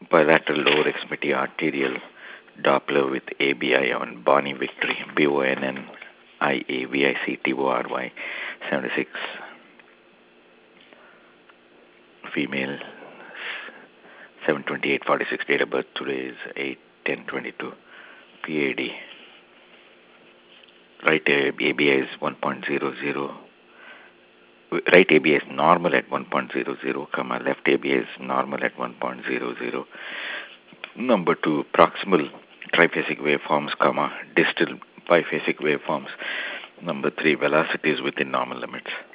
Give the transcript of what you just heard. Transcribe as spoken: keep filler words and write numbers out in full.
bilateral lower extremity arterial Doppler with A B I on Bonnie Victory, B O N N I A V I C T O R Y, seventy-six, female, seven twenty-eight forty-six, date of birth today is eight ten twenty-two, P A D. Right A B I is one point zero zero. Right A B I is normal at one point zero zero, comma, left A B I is normal at one point zero zero. Number two, proximal triphasic waveforms, comma, distal biphasic waveforms. Number three, velocity is within normal limits.